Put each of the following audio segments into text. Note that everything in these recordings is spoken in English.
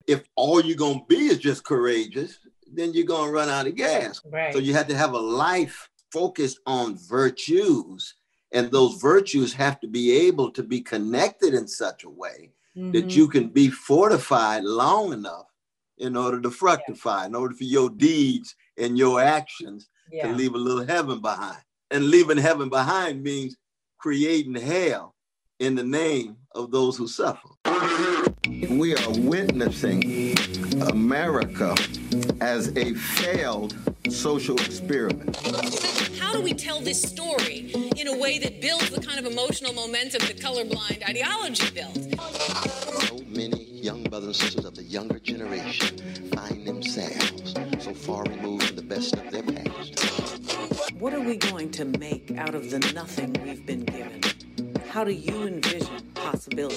if all you're going to be is just courageous, then you're going to run out of gas. Right. So you have to have a life focused on virtues. And those virtues have to be able to be connected in such a way that you can be fortified long enough in order to fructify, in order for your deeds and your actions to leave a little heaven behind. And leaving heaven behind means creating hell in the name of those who suffer. We are witnessing America as a failed social experiment. How do we tell this story in a way that builds the kind of emotional momentum that colorblind ideology builds? So many young brothers and sisters of the younger generation find themselves so far removed from the best of their past. What are we going to make out of the nothing we've been given? How do you envision possibility?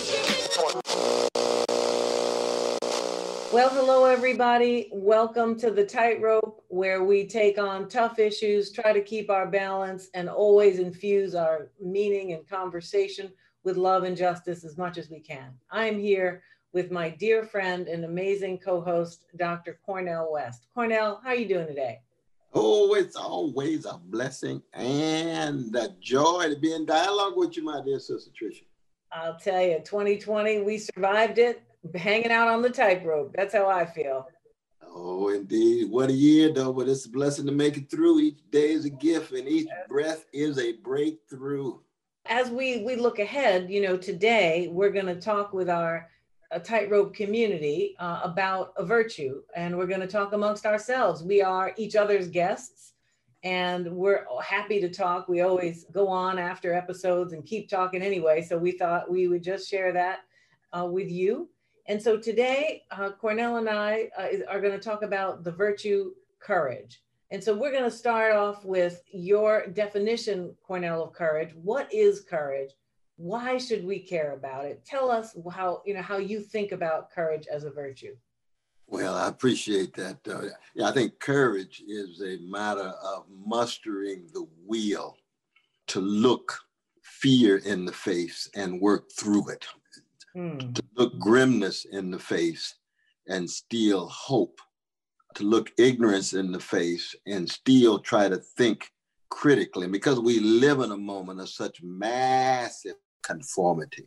Well, hello, everybody. Welcome to The Tightrope, where we take on tough issues, try to keep our balance, and always infuse our meaning and conversation with love and justice as much as we can. I'm here with my dear friend and amazing co-host, Dr. Cornel West. Cornel, how are you doing today? Oh, it's always a blessing and a joy to be in dialogue with you, my dear sister Tricia. I'll tell you, 2020, we survived it, hanging out on the tightrope. That's how I feel. Oh, indeed. What a year, though, but it's a blessing to make it through. Each day is a gift and each breath is a breakthrough. As we look ahead, today we're going to talk with our tightrope community about a virtue, and we're going to talk amongst ourselves. We are each other's guests, and we're happy to talk. We always go on after episodes and keep talking anyway, so we thought we would just share that with you. And so today, Cornel and I are going to talk about the virtue courage. And so we're going to start off with your definition, Cornel, of courage. What is courage? Why should we care about it? Tell us how you think about courage as a virtue. Well, I appreciate that. I think courage is a matter of mustering the will to look fear in the face and work through it. To look grimness in the face and still hope, to look ignorance in the face and still try to think critically, because we live in a moment of such massive conformity,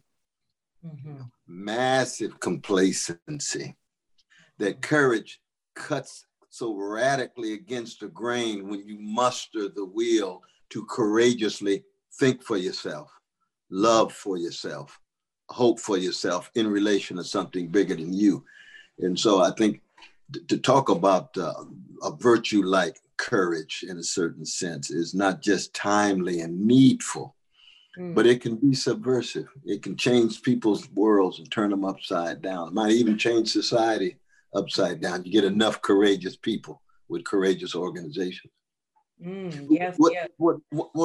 massive complacency, that courage cuts so radically against the grain when you muster the will to courageously think for yourself, love for yourself, hope for yourself in relation to something bigger than you. And so I think to talk about a virtue like courage in a certain sense is not just timely and needful, but it can be subversive. It can change people's worlds and turn them upside down. It might even change society upside down. You get enough courageous people with courageous organizations. Yes. What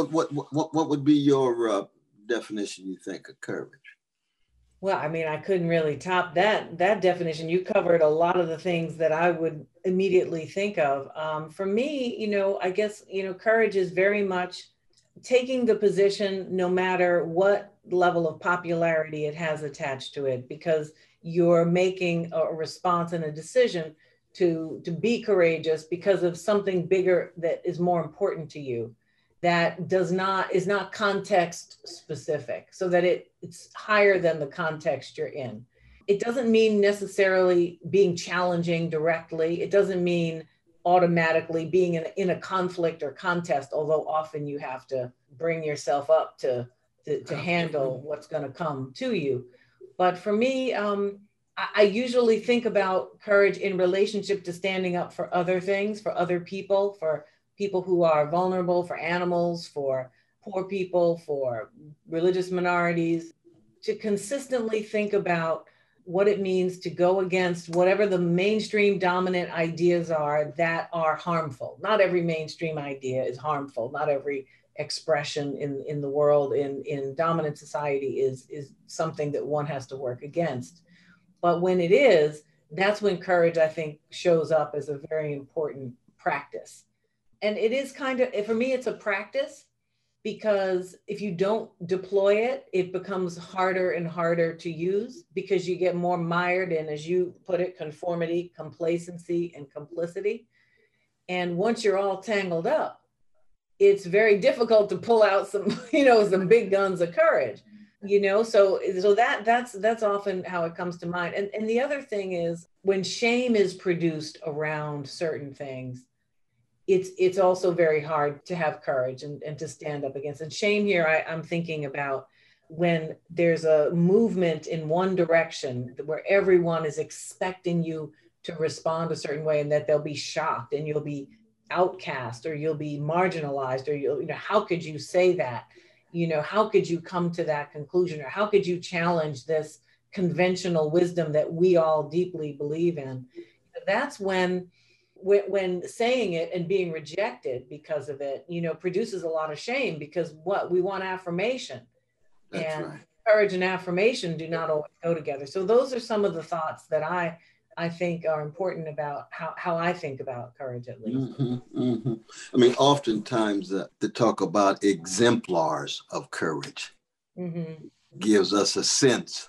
would be your definition, you think, of courage? Well, I mean, I couldn't really top that definition. You covered a lot of the things that I would immediately think of. For me, I guess, courage is very much taking the position no matter what level of popularity it has attached to it, because you're making a response and a decision to be courageous because of something bigger that is more important to you, that is not context specific, so that it's higher than the context you're in. It doesn't mean necessarily being challenging directly. It doesn't mean automatically being in a conflict or contest, although often you have to bring yourself up to handle what's going to come to you. But for me, I usually think about courage in relationship to standing up for other things, for other people, for people who are vulnerable, for animals, for poor people, for religious minorities, to consistently think about what it means to go against whatever the mainstream dominant ideas are that are harmful. Not every mainstream idea is harmful. Not every expression in the world, in dominant society is something that one has to work against. But when it is, that's when courage, I think, shows up as a very important practice. And it is kind of, for me, it's a practice. because if you don't deploy it, it becomes harder and harder to use because you get more mired in, as you put it, conformity, complacency, and complicity. And once you're all tangled up, it's very difficult to pull out some, some big guns of courage, so that's often how it comes to mind. And the other thing is, when shame is produced around certain things, it's also very hard to have courage and to stand up against. And shame here, I'm thinking about when there's a movement in one direction where everyone is expecting you to respond a certain way, and that they'll be shocked and you'll be outcast or you'll be marginalized, or how could you say that? How could you come to that conclusion, or how could you challenge this conventional wisdom that we all deeply believe in? That's when saying it and being rejected because of it, produces a lot of shame, because we want affirmation. That's and right. Courage and affirmation do not always go together. So those are some of the thoughts that I think are important about how I think about courage, at least. Mm-hmm, mm-hmm. I mean, oftentimes to talk about exemplars of courage Mm-hmm. gives us a sense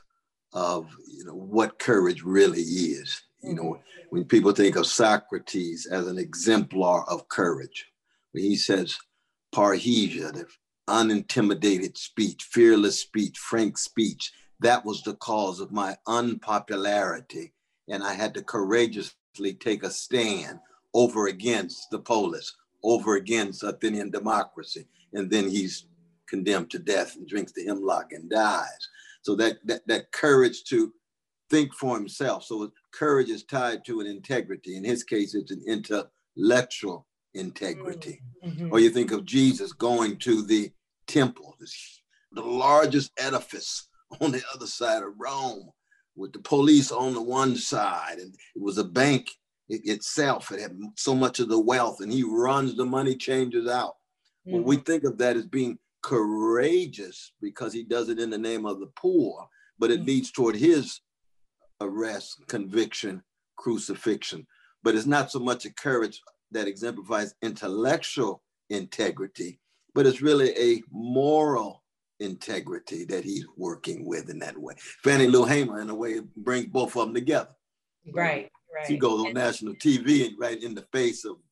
of what courage really is. Mm-hmm. When people think of Socrates as an exemplar of courage, when he says parrhesia, the unintimidated speech, fearless speech, frank speech, that was the cause of my unpopularity. And I had to courageously take a stand over against the polis, over against Athenian democracy. And then he's condemned to death and drinks the hemlock and dies. So that courage to think for himself. So courage is tied to an integrity. In his case, it's an intellectual integrity. Mm-hmm. Or you think of Jesus going to the temple, the largest edifice on the other side of Rome, with the police on the one side, and it was a bank itself. It had so much of the wealth, and he runs the money changers out. Mm-hmm. Well, we think of that as being courageous because he does it in the name of the poor, but it leads toward his arrest, conviction, crucifixion. But it's not so much a courage that exemplifies intellectual integrity, but it's really a moral integrity that he's working with in that way. Fannie Lou Hamer, in a way, brings both of them together. Right. She goes on national TV and right in the face of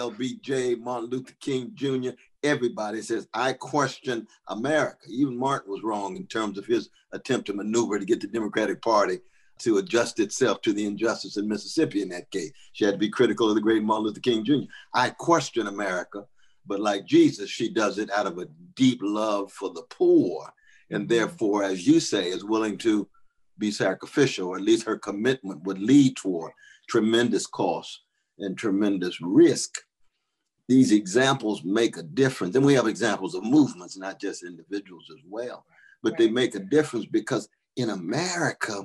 LBJ, Martin Luther King Jr., everybody says, I question America. Even Martin was wrong in terms of his attempt to maneuver to get the Democratic Party to adjust itself to the injustice in Mississippi in that case. She had to be critical of the great Martin Luther King Jr. I question America, but like Jesus, she does it out of a deep love for the poor. And therefore, as you say, is willing to be sacrificial, or at least her commitment would lead toward tremendous cost and tremendous risk. These examples make a difference. And we have examples of movements, not just individuals as well, but they make a difference because in America,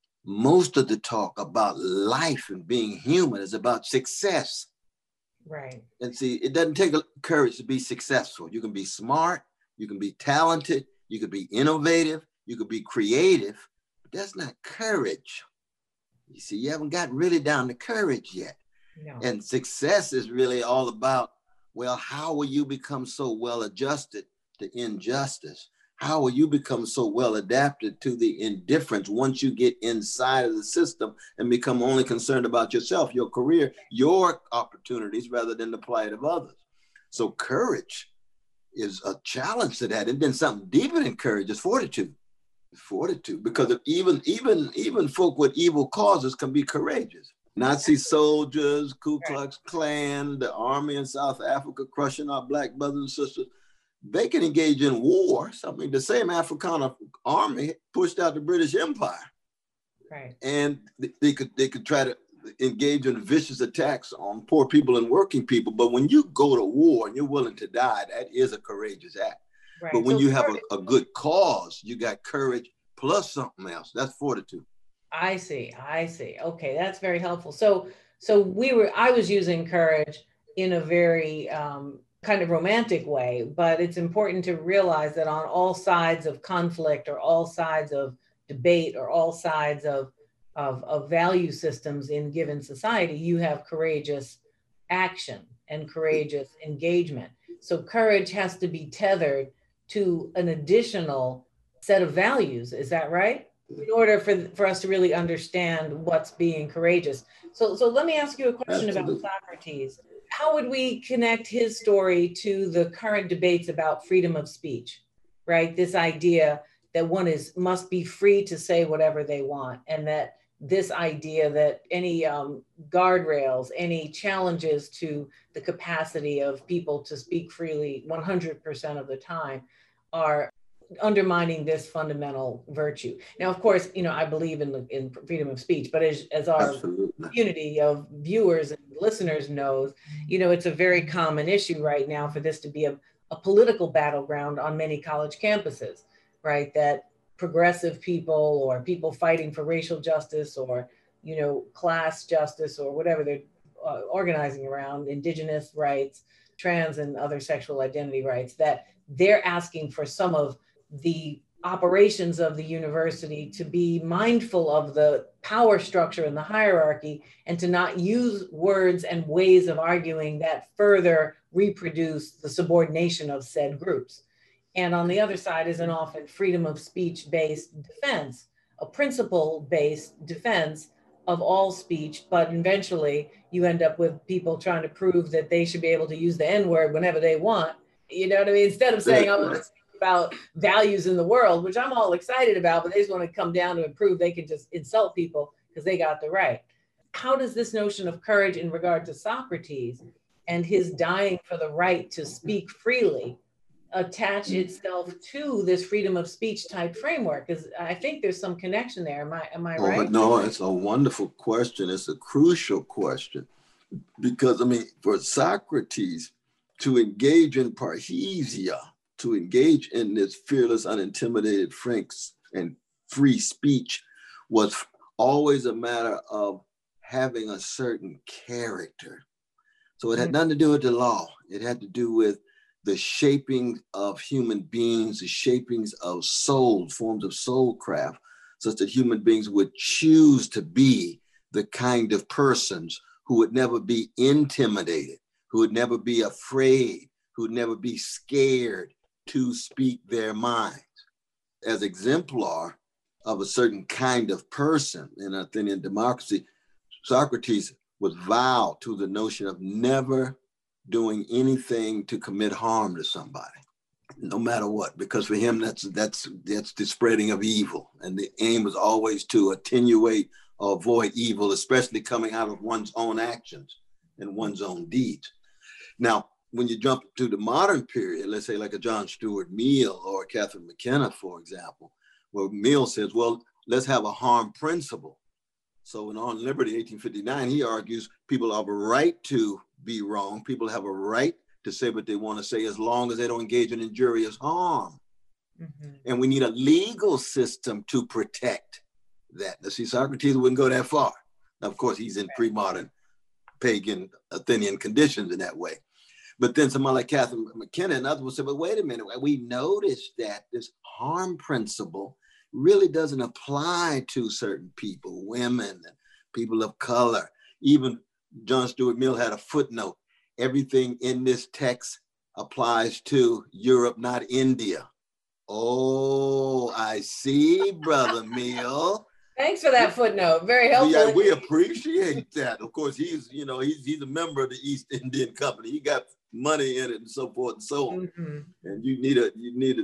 most of the talk about life and being human is about success. Right. And see, it doesn't take courage to be successful. You can be smart, you can be talented, you can be innovative, you can be creative, but that's not courage. You see, you haven't got really down to courage yet. No. And success is really all about, well, how will you become so well adjusted to injustice? How will you become so well adapted to the indifference once you get inside of the system and become only concerned about yourself, your career, your opportunities, rather than the plight of others? So courage is a challenge to that. And then something deeper than courage is fortitude. Fortitude, because of even folk with evil causes can be courageous. Nazi soldiers, Ku Klux Klan, the army in South Africa crushing our Black brothers and sisters, they can engage in war. I mean, the same Afrikaner army pushed out the British Empire. Right. And they could try to engage in vicious attacks on poor people and working people. But when you go to war and you're willing to die, that is a courageous act. Right. But when you have a good cause, you got courage plus something else. That's fortitude. I see. Okay, that's very helpful. So I was using courage in a very kind of romantic way, but it's important to realize that on all sides of conflict, or all sides of debate, or all sides of value systems in given society, you have courageous action and courageous engagement. So courage has to be tethered to an additional set of values. Is that right? In order for us to really understand what's being courageous. So let me ask you a question about Socrates. How would we connect his story to the current debates about freedom of speech, right? This idea that one must be free to say whatever they want, and that this idea that any guardrails, any challenges to the capacity of people to speak freely 100% of the time are undermining this fundamental virtue. Now, of course, I believe in freedom of speech, but as our community of viewers and listeners knows, it's a very common issue right now for this to be a political battleground on many college campuses, right? That progressive people or people fighting for racial justice or, class justice or whatever they're organizing around, indigenous rights, trans and other sexual identity rights, that they're asking for some of the operations of the university to be mindful of the power structure and the hierarchy, and to not use words and ways of arguing that further reproduce the subordination of said groups. And on the other side is an often freedom of speech-based defense, a principle-based defense of all speech, but eventually you end up with people trying to prove that they should be able to use the N-word whenever they want. You know what I mean? Instead of saying, I want to speak about values in the world, which I'm all excited about, but they just want to come down to prove they can just insult people because they got the right. How does this notion of courage in regard to Socrates and his dying for the right to speak freely attach itself to this freedom of speech type framework? Because I think there's some connection there. Am I right? No, it's a wonderful question. It's a crucial question because, for Socrates to engage in parrhesia, to engage in this fearless, unintimidated, frank, and free speech was always a matter of having a certain character. So it had nothing to do with the law. It had to do with the shaping of human beings, the shapings of soul, forms of soulcraft, such that human beings would choose to be the kind of persons who would never be intimidated, who would never be afraid, who would never be scared to speak their minds. As exemplar of a certain kind of person in Athenian democracy, Socrates was vowed to the notion of never doing anything to commit harm to somebody, no matter what, because for him, that's the spreading of evil. And the aim was always to attenuate or avoid evil, especially coming out of one's own actions and one's own deeds. Now, when you jump to the modern period, let's say like a John Stuart Mill or a Catherine McKenna, for example, where Mill says, well, let's have a harm principle. So in On Liberty, 1859, he argues people have a right to be wrong. People have a right to say what they want to say as long as they don't engage in injurious harm. And we need a legal system to protect that. Now, see, Socrates wouldn't go that far. Now, of course, he's in pre-modern pagan Athenian conditions in that way. But then somebody like Catherine McKenna and others will say, but wait a minute, we noticed that this harm principle really doesn't apply to certain people, women, and people of color. Even John Stuart Mill had a footnote. Everything in this text applies to Europe, not India. Oh, I see, Brother Mill. Thanks for that footnote. Very helpful. Yeah, we appreciate that. Of course, he's a member of the East Indian Company. He got money in it and so forth and so on. And you need a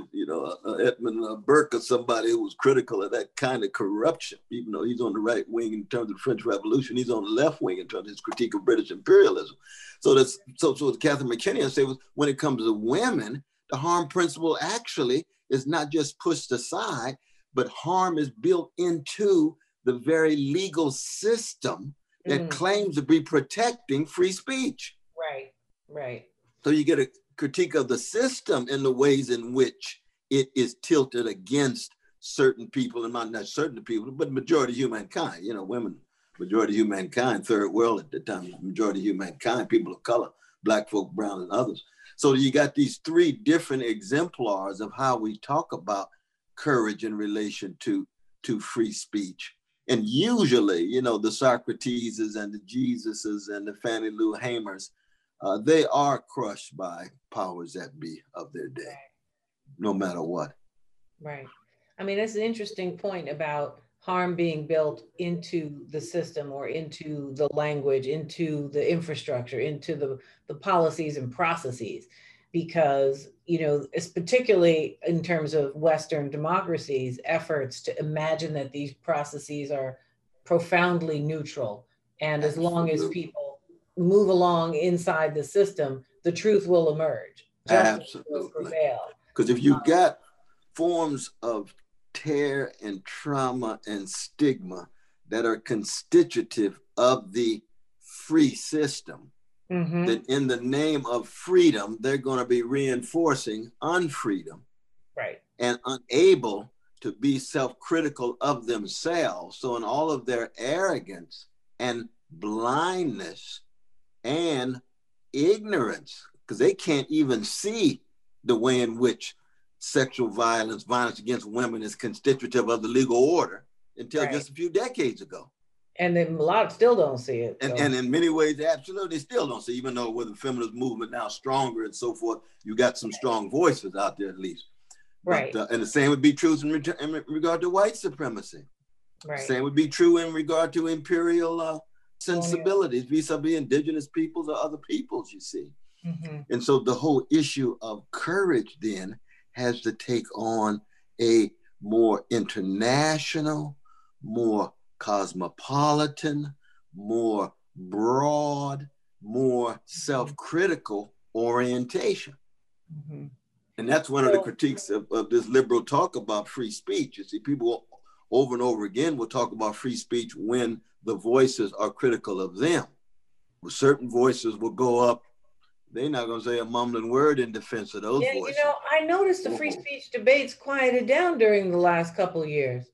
Edmund Burke or somebody who was critical of that kind of corruption. Even though he's on the right wing in terms of the French Revolution, he's on the left wing in terms of his critique of British imperialism. So what Catherine McKenna said was, when it comes to women, the harm principle actually is not just pushed aside, but harm is built into the very legal system that claims to be protecting free speech. Right. So you get a critique of the system in the ways in which it is tilted against certain people, and not certain people, but majority of humankind. Women, majority of humankind, third world at the time, majority of humankind, people of color, Black folk, brown, and others. So you got these three different exemplars of how we talk about courage in relation to free speech. And usually, the Socrateses and the Jesuses and the Fannie Lou Hamers they are crushed by powers that be of their day, no matter what. Right. I mean, that's an interesting point about harm being built into the system or into the language, into the infrastructure, into the policies and processes, because, you know, it's particularly in terms of Western democracies, efforts to imagine that these processes are profoundly neutral. And as long as people move along inside the system, the truth will emerge. Justice will prevail. Because if you've got forms of tear and trauma and stigma that are constitutive of the free system, then in the name of freedom, they're going to be reinforcing unfreedom, right, and unable to be self-critical of themselves. So in all of their arrogance and blindness and ignorance, because they can't even see the way in which sexual violence, violence against women is constitutive of the legal order until just a few decades ago. And then a lot still don't see it. And, so. and in many ways, they absolutely still don't see, even though with the feminist movement now stronger and so forth, you got some strong voices out there at least. Right. But, and the same would be true in regard to white supremacy. Right. The same would be true in regard to imperial sensibilities vis-a-vis indigenous peoples or other peoples, you see. And so the whole issue of courage then has to take on a more international, more cosmopolitan, more broad, more self-critical orientation. And that's one of the critiques of this liberal talk about free speech. You see, people over and over again will talk about free speech when the voices are critical of them. Well, certain voices will go up, they're not going to say a mumbling word in defense of those voices. You know, I noticed the free speech debates quieted down during the last couple of years.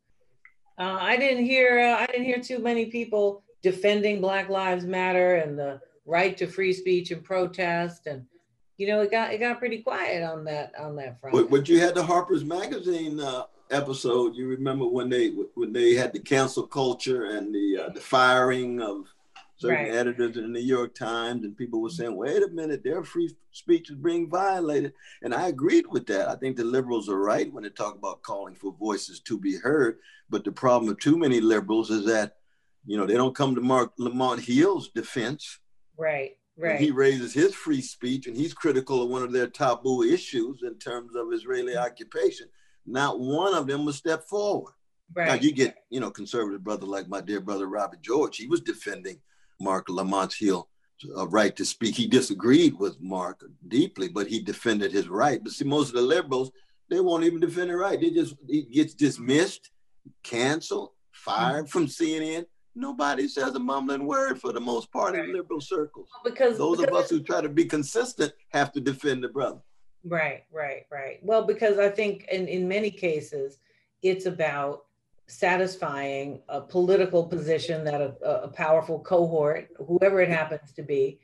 I didn't hear too many people defending Black Lives Matter and the right to free speech and protest, and you know, it got pretty quiet on that front. But you had the Harper's Magazine episode. You remember when they had the cancel culture and the firing of certain editors in the New York Times, and people were saying, wait a minute, their free speech is being violated. And I agreed with that. I think the liberals are right when they talk about calling for voices to be heard. But the problem of too many liberals is that, you know, they don't come to Mark Lamont Hill's defense. Right. When he raises his free speech and he's critical of one of their taboo issues in terms of Israeli occupation. Not one of them will step forward. Now you get, you know, conservative brother like my dear brother Robert George. He was defending Mark Lamont Hill's right to speak. He disagreed with Mark deeply, but he defended his right. But see, most of the liberals, they won't even defend it right. He gets dismissed, canceled, fired from CNN. Nobody says a mumbling word for the most part in liberal circles. Because those of us who try to be consistent have to defend the brother. Right. Well, because I think in many cases, it's about satisfying a political position that a powerful cohort, whoever it happens to be,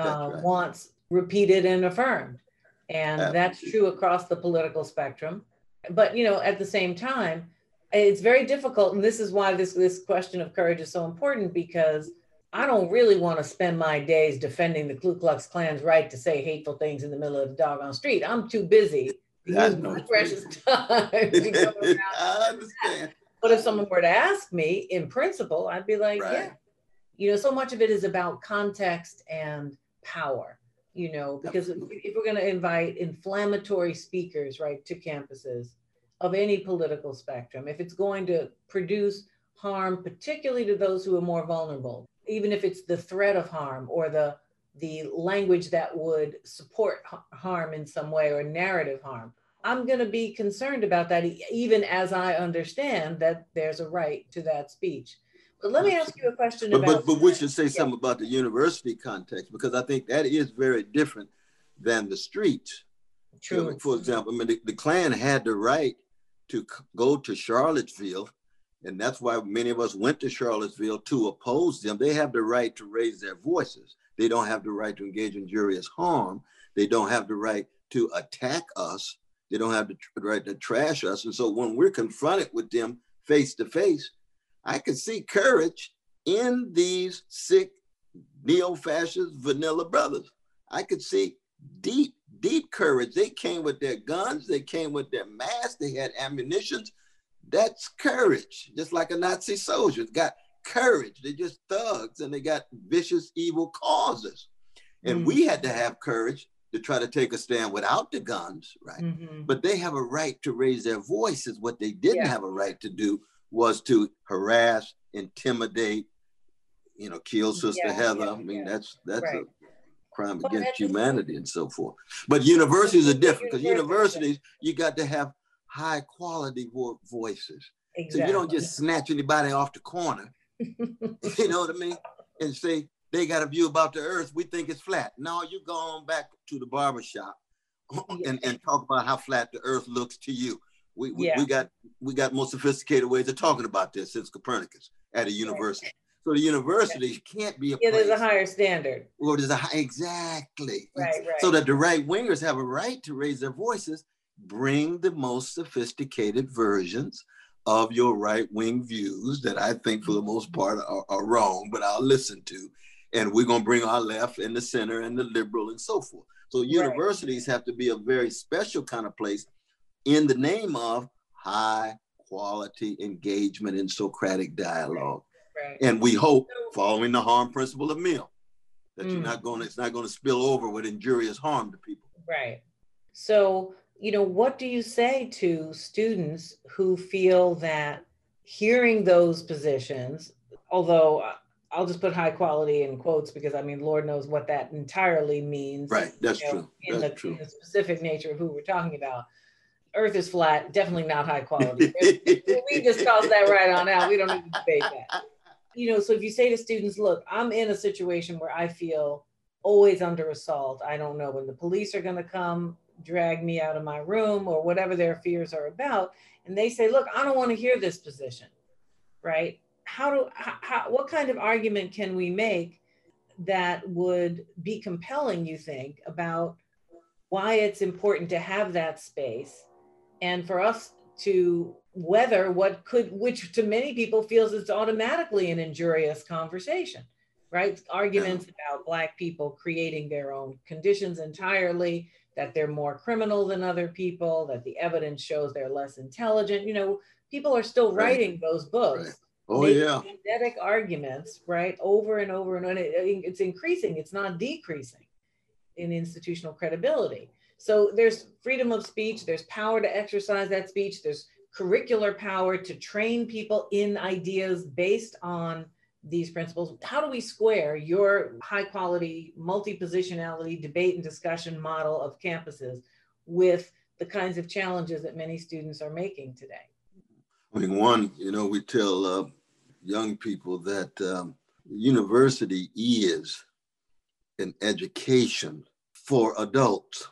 wants repeated and affirmed. And that's true across the political spectrum. But, you know, at the same time, it's very difficult. And this is why this question of courage is so important, because I don't really want to spend my days defending the Ku Klux Klan's right to say hateful things in the middle of the doggone street. I'm too busy to use my precious time to go around. I understand. But if someone were to ask me in principle, I'd be like, yeah, you know, so much of it is about context and power, you know, because if we're going to invite inflammatory speakers, right, to campuses of any political spectrum, if it's going to produce harm, particularly to those who are more vulnerable, even if it's the threat of harm or the language that would support harm in some way or narrative harm, I'm going to be concerned about that, even as I understand that there's a right to that speech. But let me ask you a question about... But we should say something about the university context, because I think that is very different than the streets. True. You know, for example, I mean, the Klan had the right to go to Charlottesville, and that's why many of us went to Charlottesville to oppose them. They have the right to raise their voices. They don't have the right to engage in injurious harm. They don't have the right to attack us. They don't have the right to trash us. And so when we're confronted with them face to face, I can see courage in these sick neo-fascist vanilla brothers. I could see deep courage. They came with their guns, they came with their masks, they had ammunitions. That's courage, just like a Nazi soldier. It's got courage. They're just thugs and they got vicious, evil causes. And we had to have courage to try to take a stand without the guns, right? But they have a right to raise their voices. What they didn't have a right to do was to harass, intimidate, kill Sister Heather. I mean, that's a crime against humanity and so forth. But universities are different, because universities, you got to have high quality voices. So you don't just snatch anybody off the corner, you know what I mean? And say, they got a view about the earth, we think it's flat. No, you go on back to the barbershop and talk about how flat the earth looks to you. We got more sophisticated ways of talking about this since Copernicus at a university. So the university can't be a place. There's a higher standard. Well, exactly. Right. So that the right wingers have a right to raise their voices, bring the most sophisticated versions of your right wing views that I think for the most part are wrong, but I'll listen to. And we're going to bring our left and the center and the liberal and so forth. So universities have to be a very special kind of place in the name of high quality engagement in Socratic dialogue. Right. And we hope, following the harm principle of Mill, that it's not going to spill over with injurious harm to people. Right. So, what do you say to students who feel that hearing those positions, although I'll just put high quality in quotes because Lord knows what that entirely means. Right, that's true. In the specific nature of who we're talking about. Earth is flat, definitely not high quality. We just toss that right on out. We don't need to debate that. So if you say to students, look, I'm in a situation where I feel always under assault. I don't know when the police are going to come drag me out of my room or whatever their fears are about. And they say, look, I don't want to hear this position, right? What kind of argument can we make that would be compelling, you think, about why it's important to have that space and for us to weather which to many people feels it's automatically an injurious conversation, right? Arguments about Black people creating their own conditions entirely, that they're more criminal than other people, that the evidence shows they're less intelligent. People are still writing those books. Right. Oh, yeah. Genetic arguments, right? Over and over and over. It's increasing, it's not decreasing in institutional credibility. So there's freedom of speech, there's power to exercise that speech, there's curricular power to train people in ideas based on these principles. How do we square your high quality, multi-positionality debate and discussion model of campuses with the kinds of challenges that many students are making today? One, we tell young people that university is an education for adults.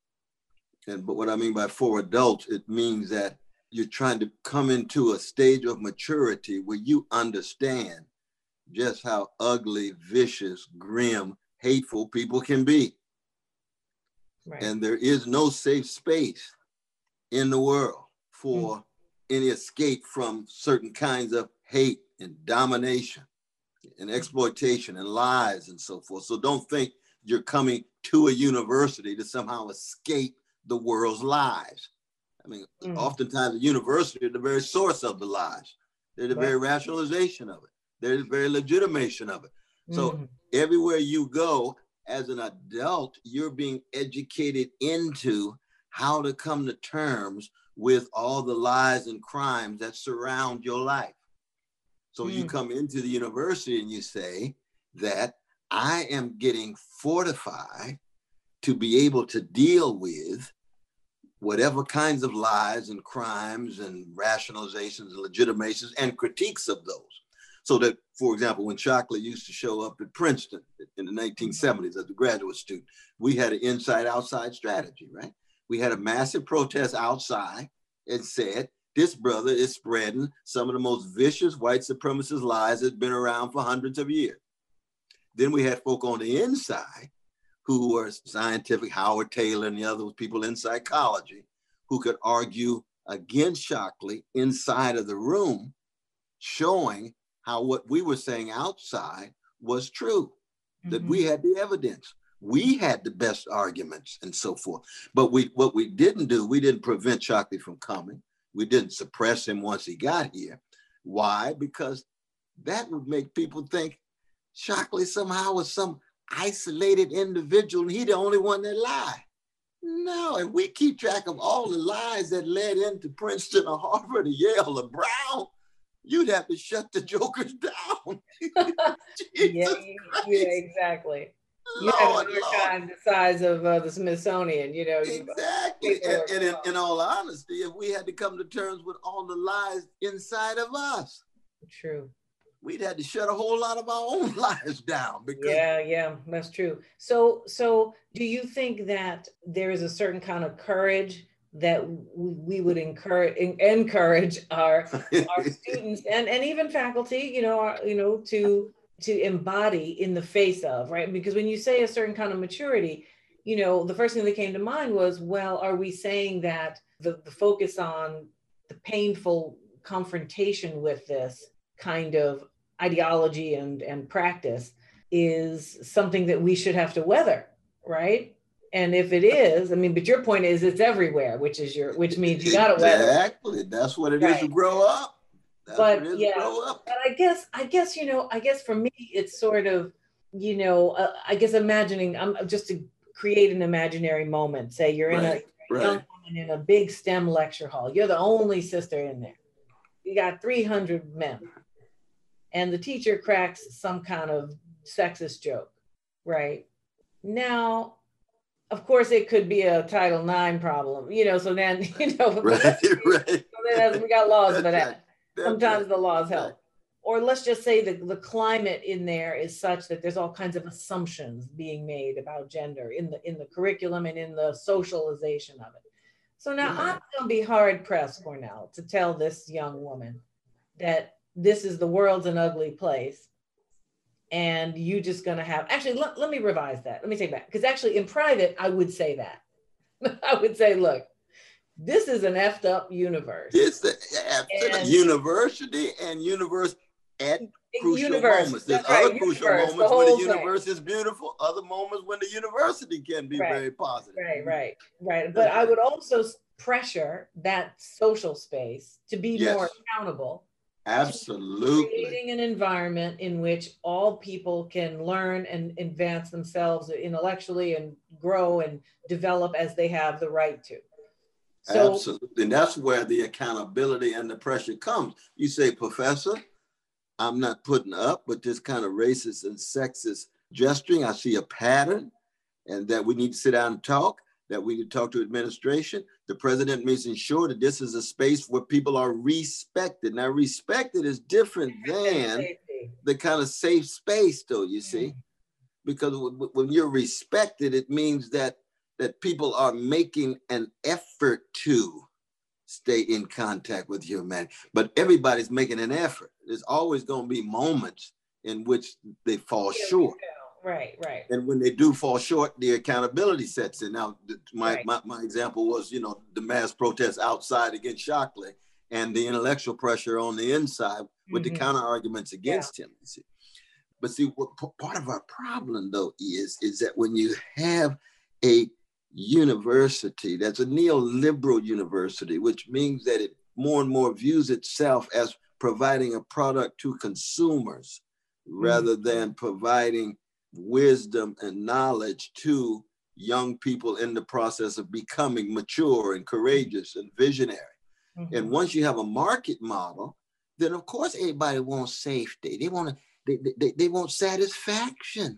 But what I mean by for adults, it means that you're trying to come into a stage of maturity where you understand just how ugly, vicious, grim, hateful people can be. Right. And there is no safe space in the world for any escape from certain kinds of hate and domination and exploitation and lies and so forth. So don't think you're coming to a university to somehow escape the world's lies. Oftentimes the university is the very source of the lies. They're the very rationalization of it. They're the very legitimation of it. So everywhere you go as an adult, you're being educated into how to come to terms with all the lies and crimes that surround your life. So you come into the university and you say that I am getting fortified to be able to deal with whatever kinds of lies and crimes and rationalizations and legitimations and critiques of those. So that, for example, when Shockley used to show up at Princeton in the 1970s as a graduate student, we had an inside-outside strategy, right? We had a massive protest outside and said, this brother is spreading some of the most vicious white supremacist lies that's been around for hundreds of years. Then we had folk on the inside who were scientific, Howard Taylor and the other people in psychology, who could argue against Shockley inside of the room, showing how what we were saying outside was true, that we had the evidence. We had the best arguments and so forth. But what we didn't do, we didn't prevent Shockley from coming. We didn't suppress him once he got here. Why? Because that would make people think Shockley somehow was some isolated individual and he the only one that lied. No, if we keep track of all the lies that led into Princeton or Harvard or Yale or Brown, you'd have to shut the jokers down. Yeah, exactly. You have an archive the size of the Smithsonian, you know. Exactly. And in all honesty, if we had to come to terms with all the lies inside of us, true, we'd had to shut a whole lot of our own lies down. Because yeah, that's true. So do you think that there is a certain kind of courage that we would encourage our students and even faculty, to embody in the face of, right? Because when you say a certain kind of maturity, the first thing that came to mind was, well, are we saying that the focus on the painful confrontation with this kind of ideology and practice is something that we should have to weather, right? And if it is, but your point is it's everywhere, which means you got to weather. Exactly. That's what it is to grow up. But I guess for me, it's sort of, imagining, just to create an imaginary moment. Say you're in a young woman in a big STEM lecture hall. You're the only sister in there. You got 300 men. And the teacher cracks some kind of sexist joke, right? Now, of course, it could be a Title IX problem, so then, right. So then we got laws for that. Sometimes the laws help. Or let's just say the climate in there is such that there's all kinds of assumptions being made about gender in the curriculum and in the socialization of it. So now I'm going to be hard pressed, Cornell, to tell this young woman that this is the world's an ugly place. And you just going to have, actually, let me revise that. Let me take that. Because actually in private, I would say that. I would say, look, this is an effed up universe. It's a university and universe at crucial moments. There's other crucial moments when the universe is beautiful, other moments when the university can be very positive. Right. But I would also pressure that social space to be more accountable. Absolutely. Creating an environment in which all people can learn and advance themselves intellectually and grow and develop as they have the right to. So, absolutely. And that's where the accountability and the pressure comes. You say, Professor, I'm not putting up with this kind of racist and sexist gesturing. I see a pattern and that we need to sit down and talk, that we need to talk to administration. The president making sure that this is a space where people are respected. Now, respected is different than the kind of safe space, though, you see, because when you're respected, it means that people are making an effort to stay in contact with humanity, but everybody's making an effort. There's always going to be moments in which they fall short. Right. And when they do fall short, the accountability sets in. Now, my example was, the mass protests outside against Shockley and the intellectual pressure on the inside with the counter arguments against him. You see. But see, what part of our problem, though, is that when you have a university that's a neoliberal university, which means that it more and more views itself as providing a product to consumers rather than providing wisdom and knowledge to young people in the process of becoming mature and courageous and visionary. And once you have a market model, then of course everybody wants safety. They want satisfaction.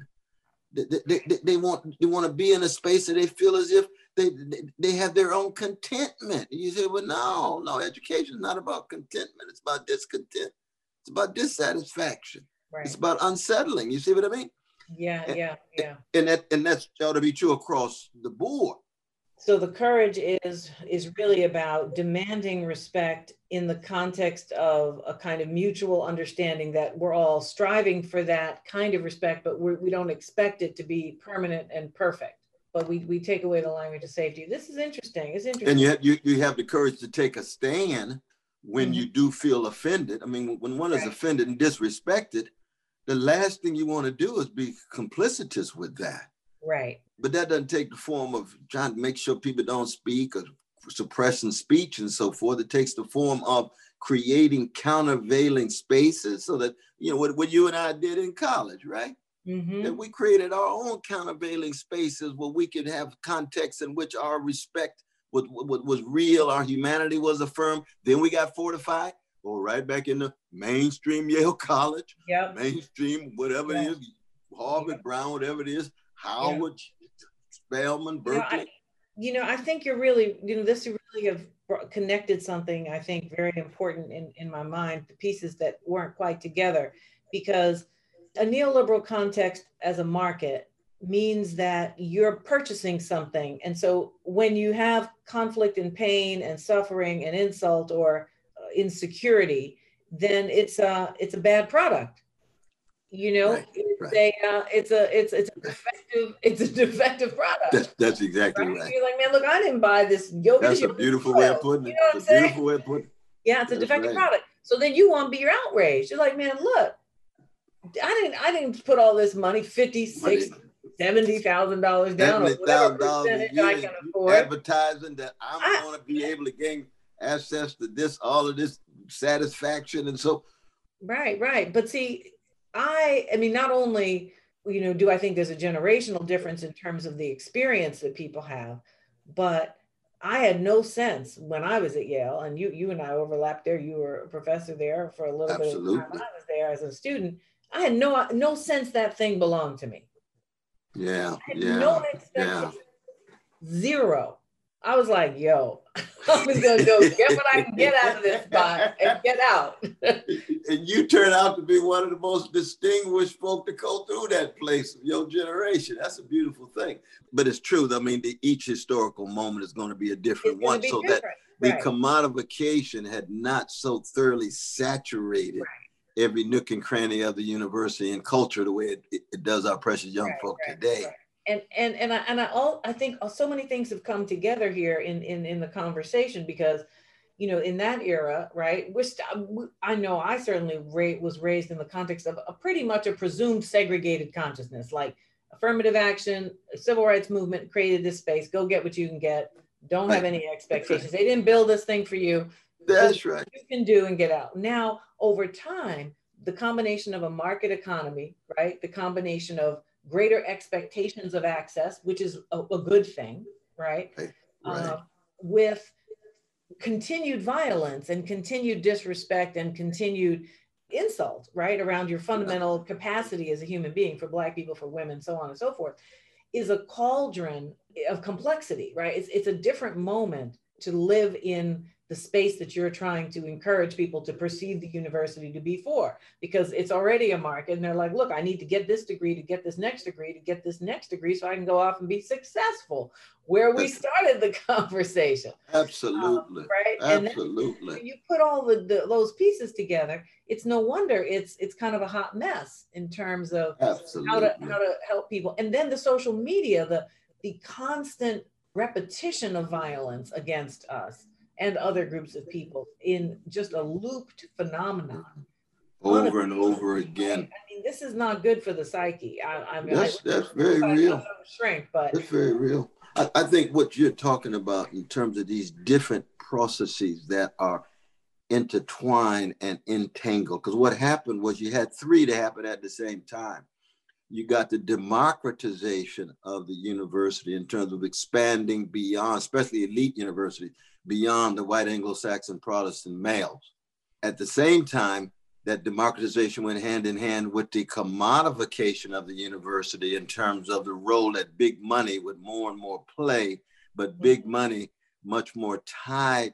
They want to be in a space that they feel as if they have their own contentment. And you say, well, no, education is not about contentment. It's about discontent. It's about dissatisfaction. Right. It's about unsettling. You see what I mean? Yeah. And that's ought to be true across the board. So the courage is really about demanding respect in the context of a kind of mutual understanding that we're all striving for that kind of respect, but we don't expect it to be permanent and perfect. But we take away the language of safety. This is interesting. It's interesting. And you have the courage to take a stand when you do feel offended. I mean, when one is offended and disrespected, the last thing you want to do is be complicitous with that. Right. But that doesn't take the form of trying to make sure people don't speak or suppressing speech and so forth. It takes the form of creating countervailing spaces so that, you know, what you and I did in college, right? Mm-hmm. That we created our own countervailing spaces where we could have contexts in which our respect was real, our humanity was affirmed. Then we got fortified, go right back into mainstream Yale College, mainstream whatever it is, Harvard, Brown, whatever it is, Howard, Spelman, Berkeley. I think you're really, this really have connected something, I think, very important in my mind, the pieces that weren't quite together, because a neoliberal context as a market means that you're purchasing something. And so when you have conflict and pain and suffering and insult or insecurity, then it's a bad product. It's a defective product. That's exactly right. You're like, man, look, I didn't buy this yoga. That's a beautiful way of putting it. You know what I'm saying? Beautiful way of putting it. Yeah, it's a defective product. So then you want to be outraged. You're like, man, look, I didn't put all this money, $50,000, $60,000, $70,000 down, or whatever percentage I can afford. Advertising that I'm going to be able to gain access to this, all of this satisfaction, and so. Right. But see, I mean, not only, do I think there's a generational difference in terms of the experience that people have, but I had no sense when I was at Yale, and you and I overlapped there. You were a professor there for a little bit of time. I was there as a student. I had no sense that thing belonged to me. No expectation. Zero. I was like, yo, I was going to go get what I can get out of this spot and get out. And you turn out to be one of the most distinguished folk to go through that place of your generation. That's a beautiful thing. But it's true. I mean, each historical moment is going to be a different one. So different. That the commodification had not so thoroughly saturated every nook and cranny of the university and culture the way it does our precious young folk today. Right. I think so many things have come together here in the conversation, because, in that era, right, I know I certainly was raised in the context of a pretty much a presumed segregated consciousness, like affirmative action, civil rights movement created this space, go get what you can get, don't have any expectations. They didn't build this thing for you. That's right. You can do and get out. Now, over time, the combination of a market economy, right, the combination of greater expectations of access, which is a good thing, right? With continued violence and continued disrespect and continued insult, right, around your fundamental capacity as a human being, for Black people, for women, so on and so forth, is a cauldron of complexity, right? It's a different moment to live in the space that you're trying to encourage people to perceive the university to be for, because it's already a market, and they're like, look, I need to get this degree to get this next degree to get this next degree so I can go off and be successful, where we started the conversation. Absolutely. Right? Absolutely. And then when you put all those pieces together, it's no wonder it's kind of a hot mess in terms of how to help people. And then the social media, the constant repetition of violence against us and other groups of people in just a looped phenomenon. Over and over again. I mean, this is not good for the psyche. That's very real. But that's very real. I think what you're talking about in terms of these different processes that are intertwined and entangled, because what happened was you had three to happen at the same time. You got the democratization of the university in terms of expanding beyond, especially elite universities, beyond the white Anglo-Saxon Protestant males. At the same time, that democratization went hand in hand with the commodification of the university in terms of the role that big money would more and more play, but big money much more tied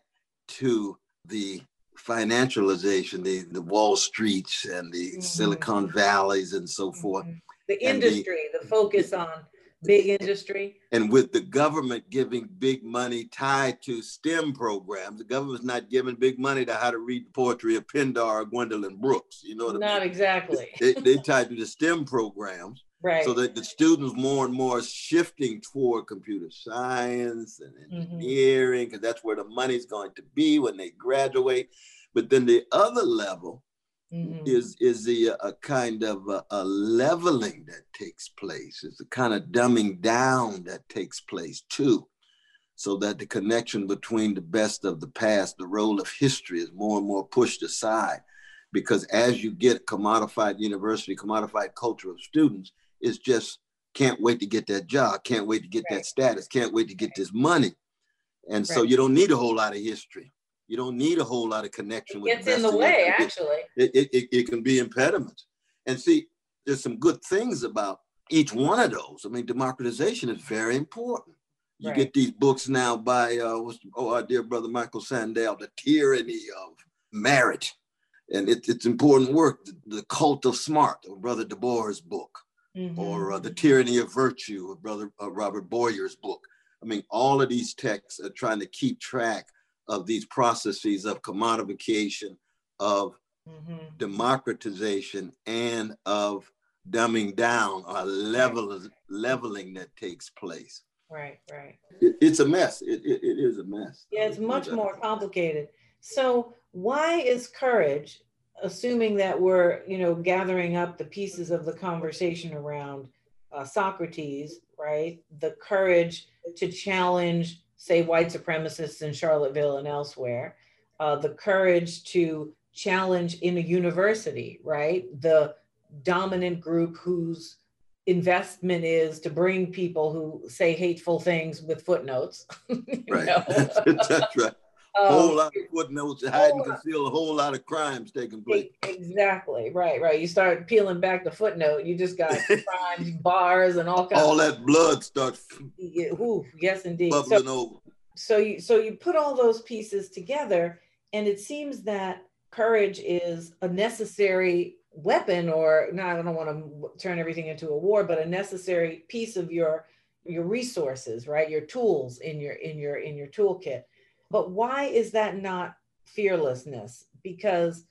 to the financialization, the Wall Streets and the Silicon Valleys and so forth. The industry, the focus on big industry. And with the government giving big money tied to STEM programs, the government's not giving big money to how to read the poetry of Pindar or Gwendolyn Brooks. You know what I mean? Not exactly. They tied to the STEM programs. Right. So that the students more and more shifting toward computer science and engineering, because that's where the money's going to be when they graduate. But then the other level is a kind of a leveling that takes place. It's a kind of dumbing down that takes place too, so that the connection between the best of the past, the role of history, is more and more pushed aside. Because as you get commodified university, commodified culture of students, it's just can't wait to get that job, can't wait to get that status, can't wait to get this money. And so you don't need a whole lot of history. You don't need a whole lot of connection with the best. It's in the way, actually. It can be impediments. And see, there's some good things about each one of those. I mean, democratization is very important. You get these books now by, our dear brother Michael Sandel, The Tyranny of Merit. And it's important work, The Cult of Smart, of Brother Du Bois' book, or The Tyranny of Virtue, of Brother Robert Boyer's book. I mean, all of these texts are trying to keep track of these processes of commodification, of democratization, and of dumbing down or leveling that takes place. Right. It's a mess. It is a mess. Yeah, it's much more complicated. So why is courage, assuming that we're, gathering up the pieces of the conversation around Socrates, right? The courage to challenge, say, white supremacists in Charlottesville and elsewhere, the courage to challenge in a university, right? The dominant group whose investment is to bring people who say hateful things with footnotes. Right. That's right. A whole lot of footnotes to hide and conceal a whole lot of crimes taking place. Exactly. Right. You start peeling back the footnote, you just got crimes, bars, and all kinds. All that blood starts. Yes, indeed. Bubbling over. So you put all those pieces together, and it seems that courage is a necessary weapon, or no, I don't want to turn everything into a war, but a necessary piece of your resources, right? Your tools in your toolkit. But why is that not fearlessness? Because,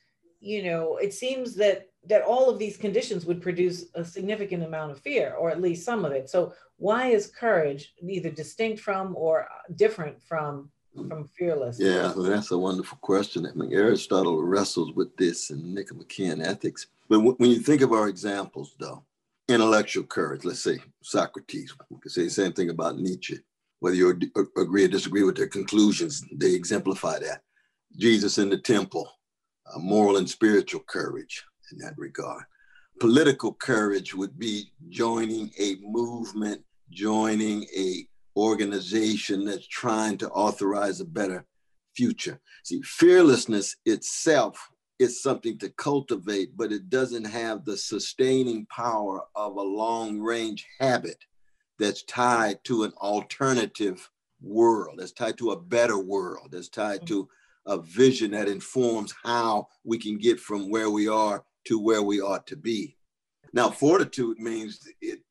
it seems that all of these conditions would produce a significant amount of fear, or at least some of it. So why is courage either distinct from or different from fearlessness? Yeah, well, that's a wonderful question. I mean, Aristotle wrestles with this in Nicomachean Ethics. But when you think of our examples, though, intellectual courage, let's say Socrates, we could say the same thing about Nietzsche. Whether you agree or disagree with their conclusions, they exemplify that. Jesus in the temple, moral and spiritual courage in that regard. Political courage would be joining a movement, joining a organization that's trying to authorize a better future. See, fearlessness itself is something to cultivate, but it doesn't have the sustaining power of a long-range habit that's tied to an alternative world, that's tied to a better world, that's tied to a vision that informs how we can get from where we are to where we ought to be. Now, fortitude means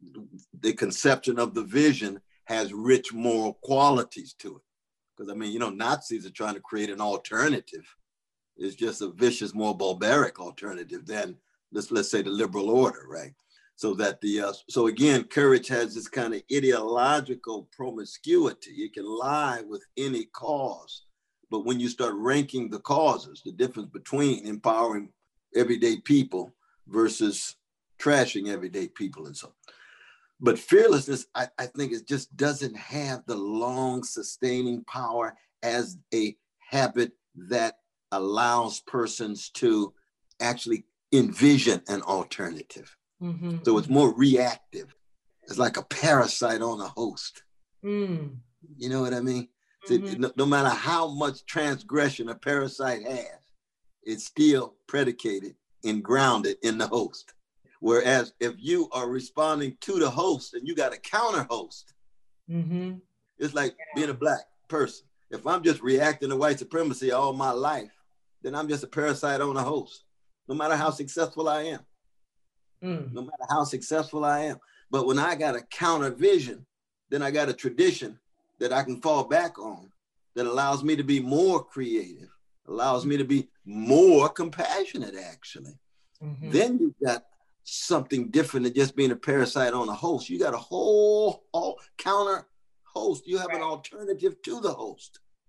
the conception of the vision has rich moral qualities to it. Because, Nazis are trying to create an alternative. It's just a vicious, more barbaric alternative than, let's say, the liberal order, right? So that so again, courage has this kind of ideological promiscuity. It can lie with any cause. But when you start ranking the causes, the difference between empowering everyday people versus trashing everyday people and so on. But fearlessness, I think it just doesn't have the long sustaining power as a habit that allows persons to actually envision an alternative. So it's more reactive. It's like a parasite on a host. You know what I mean? So no matter how much transgression a parasite has, it's still predicated and grounded in the host. Whereas if you are responding to the host and you got a counter host, it's like being a Black person. If I'm just reacting to white supremacy all my life, then I'm just a parasite on a host, no matter how successful I am. No matter how successful I am. But when I got a counter vision, then I got a tradition that I can fall back on that allows me to be more creative, allows me to be more compassionate, actually. Then you've got something different than just being a parasite on a host. You got a whole counter host. You have an alternative to the host.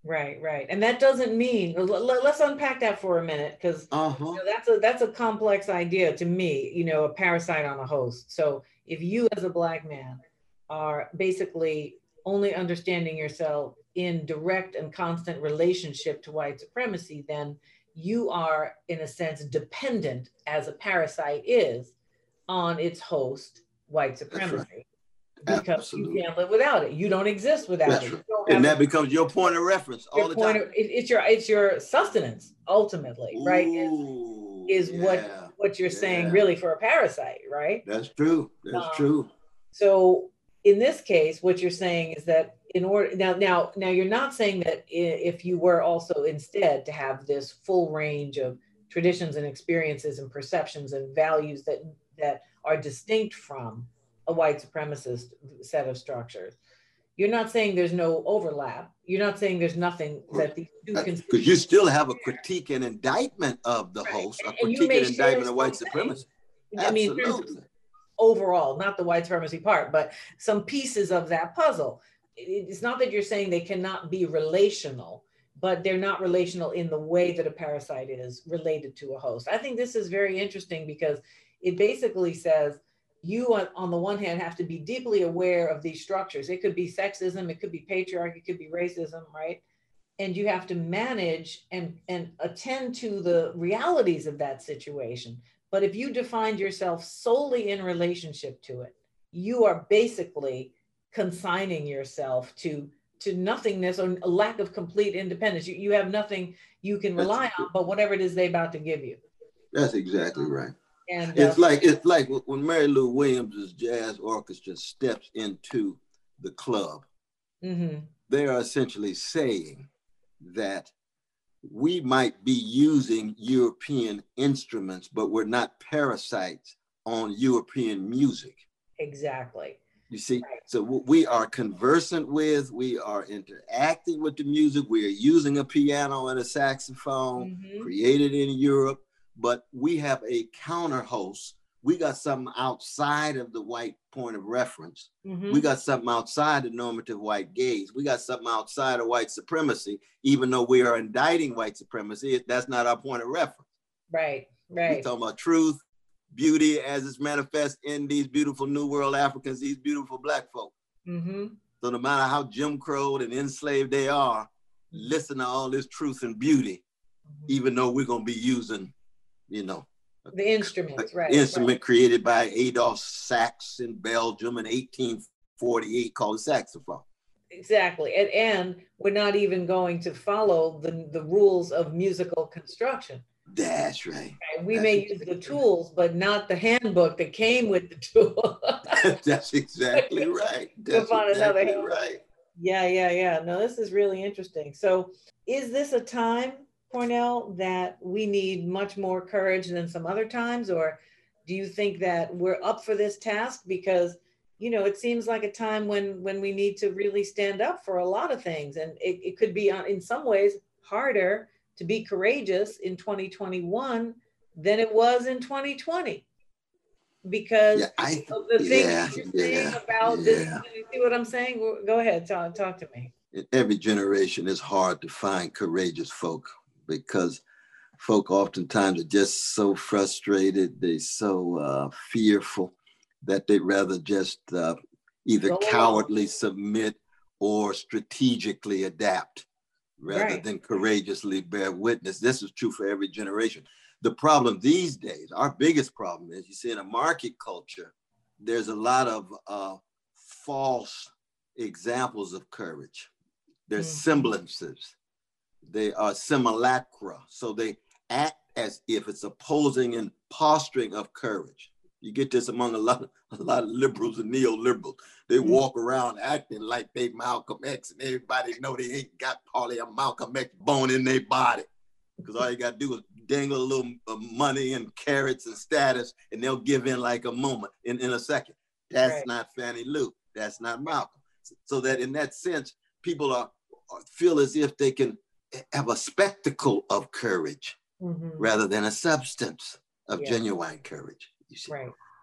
Right, right. And that doesn't mean, let's unpack that for a minute, because Uh-huh. that's a complex idea to me, a parasite on a host. So if you as a Black man are basically only understanding yourself in direct and constant relationship to white supremacy, then you are, in a sense, dependent, as a parasite is, on its host, white That's right. supremacy, because you Absolutely. can't live without it. You don't exist without That's it. You right. don't And have a that becomes your point of reference all your the point time. of it's your sustenance ultimately, right? Ooh, Is yeah. what you're saying Yeah. really for a parasite, right? That's true. That's Um, true. so in this case, what you're saying is that in order now you're not saying that if you were also instead to have this full range of traditions and experiences and perceptions and values that are distinct from a white supremacist set of structures, you're not saying there's no overlap. You're not saying there's nothing that these two Because you still have a critique and indictment of the right. host, a And you critique may and share indictment of white something. supremacy. I mean, in terms of Absolutely. overall, not the white supremacy part, but some pieces of that puzzle. It's not that you're saying they cannot be relational, but they're not relational in the way that a parasite is related to a host. I think this is very interesting because it basically says you, on the one hand, have to be deeply aware of these structures. It could be sexism, it could be patriarchy, it could be racism, right? And you have to manage and attend to the realities of that situation. But if you defined yourself solely in relationship to it, you are basically consigning yourself to nothingness or a lack of complete independence. You have nothing you can rely on but whatever it is they're about to give you. That's exactly right. And It's like when Mary Lou Williams' jazz orchestra steps into the club, they are essentially saying that we might be using European instruments, but we're not parasites on European music. Exactly. You see, so we are conversant with, we are interacting with the music, we are using a piano and a saxophone created in Europe, but we have a counter host. We got something outside of the white point of reference. We got something outside the normative white gaze. We got something outside of white supremacy, even though we are indicting white supremacy. That's not our point of reference. Right, We're right. talking about truth, beauty as it's manifest in these beautiful New World Africans, these beautiful Black folk. So no matter how Jim Crowed and enslaved they are, listen to all this truth and beauty, even though we're going to be using, the instruments, right? The instrument created by Adolphe Sax in Belgium in 1848 called the saxophone. Exactly. And we're not even going to follow the rules of musical construction. That's right. We may use the tools, but not the handbook that came with the tool. That's exactly right. That's exactly right. Yeah. No, this is really interesting. So is this a time, Cornell, that we need much more courage than some other times? Or do you think that we're up for this task? Because, it seems like a time when we need to really stand up for a lot of things. And it could be, in some ways, harder to be courageous in 2021 than it was in 2020. Because of the things you're saying about this. You see what I'm saying? Go ahead, talk to me. In every generation, it's hard to find courageous folk because folk oftentimes are just so frustrated, they're so fearful that they'd rather just either cowardly submit or strategically adapt rather than courageously bear witness. This is true for every generation. The problem these days, our biggest problem is, you see, in a market culture, there's a lot of false examples of courage. There's semblances. They are simulacra. So they act as if it's a posing and posturing of courage. You get this among a lot of liberals and neoliberals. They walk around acting like they Malcolm X, and everybody know they ain't got hardly a Malcolm X bone in their body. Because all you got to do is dangle a little money and carrots and status, and they'll give in like a moment in a second. That's not Fannie Lou. That's not Malcolm. So that in that sense, people feel as if they can have a spectacle of courage rather than a substance of genuine courage. You see?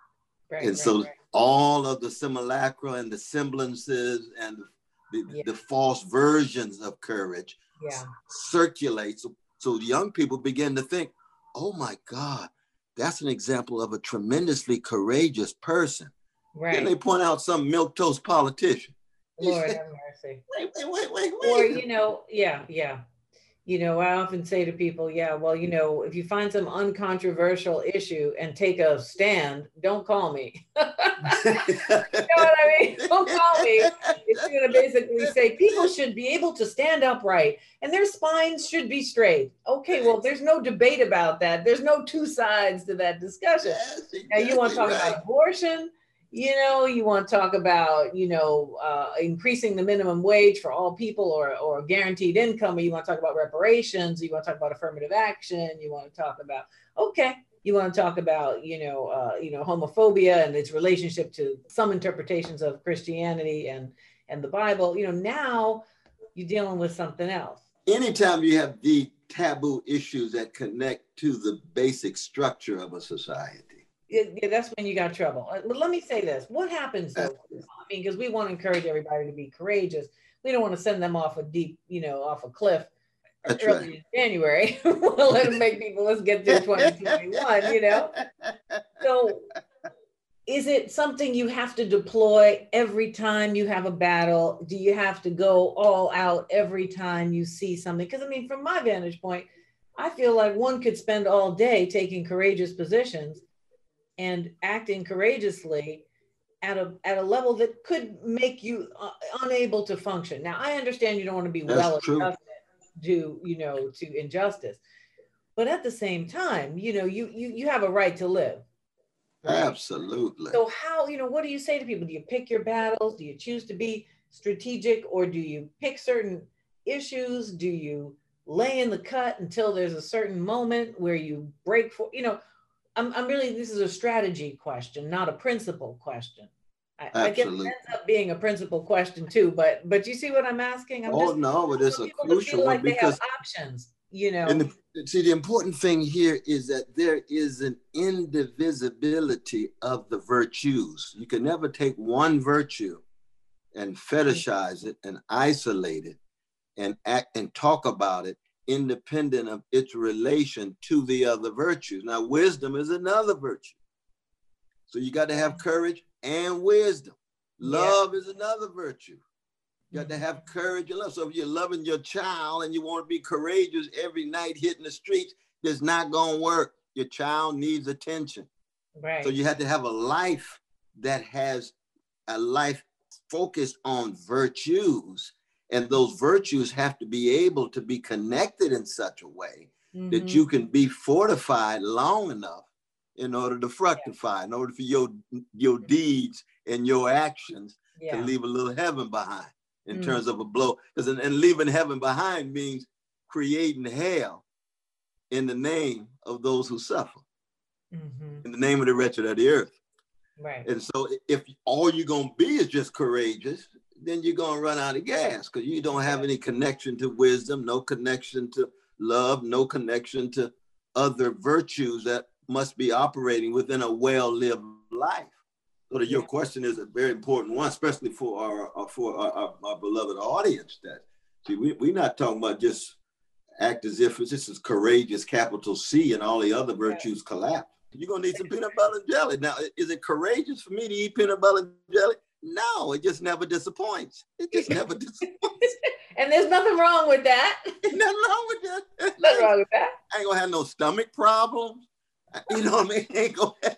So all of the simulacra and the semblances and the false versions of courage Yeah. circulate. So young people begin to think, oh my God, that's an example of a tremendously courageous person. Right. Then they point out some milquetoast politician. Lord have mercy. Wait. Or, yeah. I often say to people, yeah, well, if you find some uncontroversial issue and take a stand, don't call me. You know what I mean? Don't call me. It's going to basically say people should be able to stand upright and their spines should be straight. Okay, well, there's no debate about that. There's no two sides to that discussion. Yes, exactly. Now, you want to talk about abortion? You want to talk about, increasing the minimum wage for all people or guaranteed income, or you want to talk about reparations, you want to talk about affirmative action, you want to talk about, you want to talk about, homophobia and its relationship to some interpretations of Christianity and the Bible. Now you're dealing with something else. Anytime you have the taboo issues that connect to the basic structure of a society, that's when you got trouble. But let me say this. What happens though? Because we want to encourage everybody to be courageous. We don't want to send them off a deep, off a cliff early in January. We'll let them make people, let's get to 2021, So is it something you have to deploy every time you have a battle? Do you have to go all out every time you see something? Because from my vantage point, I feel like one could spend all day taking courageous positions and acting courageously at a level that could make you unable to function. Now, I understand you don't want to be adjusted to injustice, but at the same time, you have a right to live. Right? Absolutely. So how, what do you say to people? Do you pick your battles? Do you choose to be strategic, or do you pick certain issues? Do you lay in the cut until there's a certain moment where you break for, I'm really, this is a strategy question, not a principle question. I guess it ends up being a principle question too, but you see what I'm asking? But it's a crucial one because they have options, And the important thing here is that there is an indivisibility of the virtues. You can never take one virtue and fetishize it and isolate it and act and talk about it independent of its relation to the other virtues. Now, wisdom is another virtue. So you got to have courage and wisdom. Love is another virtue. You got to have courage and love. So if you're loving your child and you want to be courageous every night hitting the streets, it's not going to work. Your child needs attention. Right. So you have to have a life that has a life focused on virtues. And those virtues have to be able to be connected in such a way that you can be fortified long enough in order to fructify, in order for your deeds and your actions to leave a little heaven behind in terms of a blow. Because and leaving heaven behind means creating hell in the name of those who suffer, in the name of the wretched of the earth. Right. And so if all you're going to be is just courageous, then you're going to run out of gas because you don't have any connection to wisdom, no connection to love, no connection to other virtues that must be operating within a well-lived life. So your question is a very important one, especially for our beloved audience. That see, we're not talking about just act as if this is courageous, capital C, and all the other virtues collapse. You're gonna need some peanut butter and jelly. Now, is it courageous for me to eat peanut butter and jelly? No, it just never disappoints. It just never disappoints. And there's nothing wrong with that. Nothing wrong with that. Nothing wrong with that. I ain't gonna have no stomach problems. You know what I mean? Ain't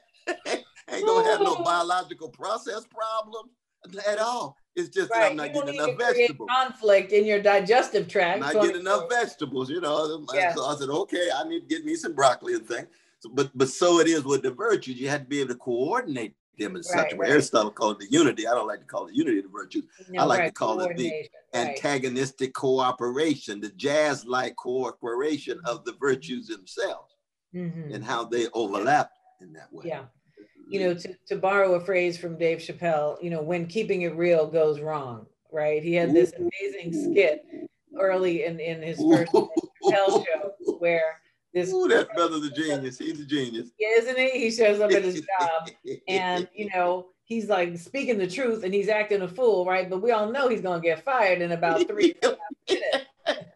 gonna have no biological process problems at all. It's just that I'm not getting enough vegetables. Conflict in your digestive tract. Not getting enough vegetables, you know. Yeah. So I said, okay, I need to get me some broccoli and things. So, but so it is with the virtues. You have to be able to coordinate them in such a way. Aristotle called it the unity. I don't like to call it unity of the virtues. No, I like to call it the antagonistic cooperation, the jazz-like cooperation of the virtues themselves and how they overlap in that way. Yeah. You know, to borrow a phrase from Dave Chappelle, you know, when keeping it real goes wrong, right? He had this amazing skit early in his first Chappelle show where that brother's a genius. He's a genius. Yeah, isn't he? He shows up at his job and, you know, he's like speaking the truth and he's acting a fool, right? But we all know he's going to get fired in about 3 minutes.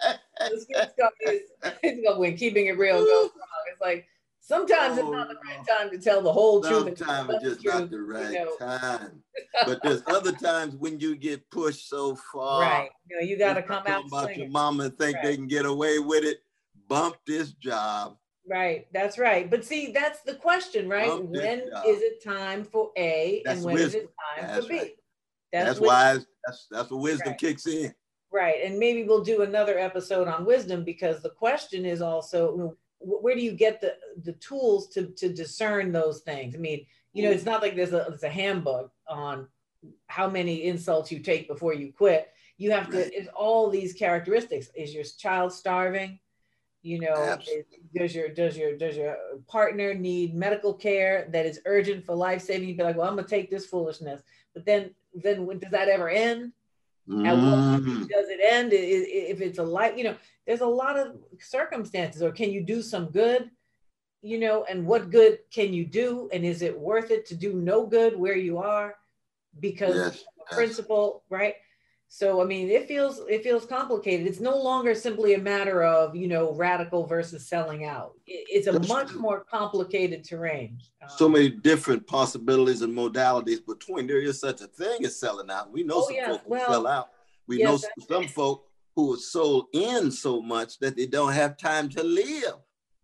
it's called When Keeping It Real Goes Wrong. It's like, sometimes it's not the right time to tell the whole truth. Sometimes it's just not the right time. But there's other times when you get pushed so far. Right. You got to come out about your mama and think they can get away with it. Bump this job. Right. That's right. But see, that's the question, right? When is it time for A and when is it time for B? Right. That's why that's where wisdom kicks in. Right. And maybe we'll do another episode on wisdom, because the question is also, where do you get the tools to discern those things? I mean, it's not like there's a handbook on how many insults you take before you quit. You have to, it's all these characteristics. Is your child starving? Does your partner need medical care that is urgent for life saving? You'd be like, well, I'm gonna take this foolishness. But then when does that ever end? At what point does it end? If it's a life, there's a lot of circumstances. Or can you do some good? And what good can you do? And is it worth it to do no good where you are? Because of principle, right? So, I mean, it feels complicated. It's no longer simply a matter of, radical versus selling out. It's a much more complicated terrain. So many different possibilities and modalities between. There is such a thing as selling out. We know some folk who sell out. We know some folk who are sold in so much that they don't have time to live.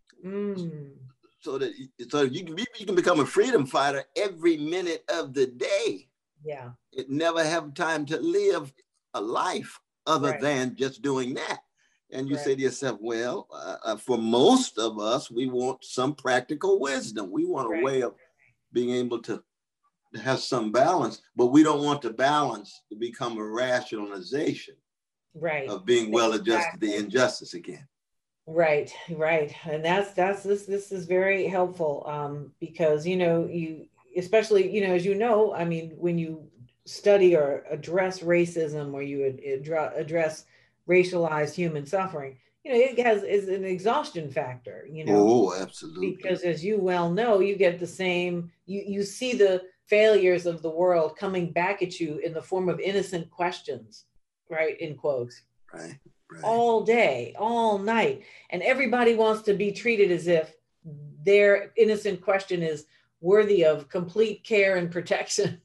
So you can become a freedom fighter every minute of the day. Yeah. It never have time to live a life other than just doing that. And you say to yourself, well, for most of us, we want some practical wisdom. We want a way of being able to have some balance, but we don't want the balance to become a rationalization of being well adjusted to the injustice again. Right. And this is very helpful because, you, especially, as I mean, when you study or address racism, or you address racialized human suffering, it is an exhaustion factor, Oh, absolutely. Because as you well know, you get the same, you see the failures of the world coming back at you in the form of innocent questions, right? In quotes. Right. All day, all night. And everybody wants to be treated as if their innocent question is worthy of complete care and protection,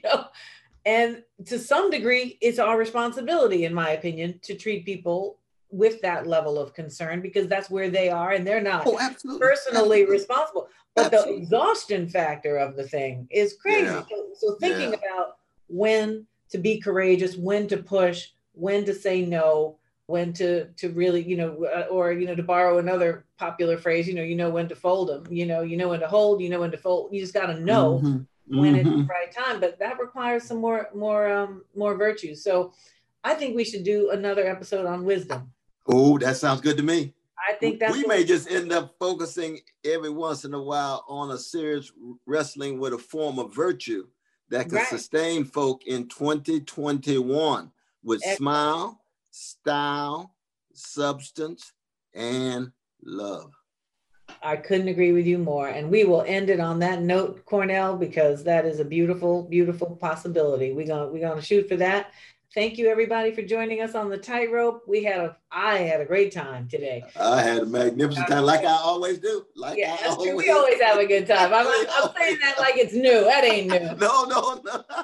And to some degree, it's our responsibility, in my opinion, to treat people with that level of concern, because that's where they are and they're not personally responsible. But the exhaustion factor of the thing is crazy. Yeah. So thinking about when to be courageous, when to push, when to say no, when to really, or, to borrow another popular phrase, when to fold them, when to hold, when to fold. You just got to know when it's the right time, but that requires some more virtues. So I think we should do another episode on wisdom. Oh, that sounds good to me. I think we may just end up focusing every once in a while on a serious wrestling with a form of virtue that can sustain folk in 2021 with smile, style, substance, and love. I couldn't agree with you more. And we will end it on that note, Cornell, because that is a beautiful, beautiful possibility. We're gonna shoot for that. Thank you, everybody, for joining us on the Tightrope. I had a great time today. I had a magnificent time, like I always do. We always have a good time. I'm saying that like it's new. That ain't new. No.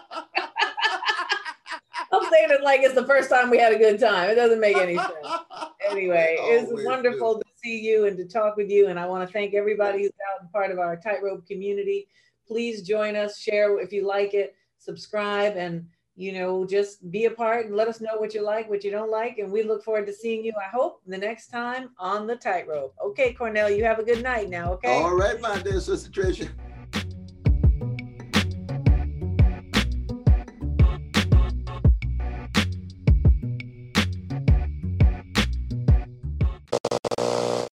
I'm saying it like it's the first time we had a good time. It doesn't make any sense. Anyway, it was wonderful to see you and to talk with you. And I want to thank everybody who's out and part of our Tightrope community. Please join us, share if you like it, subscribe, and just be a part and let us know what you like, what you don't like. And we look forward to seeing you, I hope, the next time on the Tightrope. Okay, Cornell, you have a good night now, okay? All right, my dear Sister Tricia.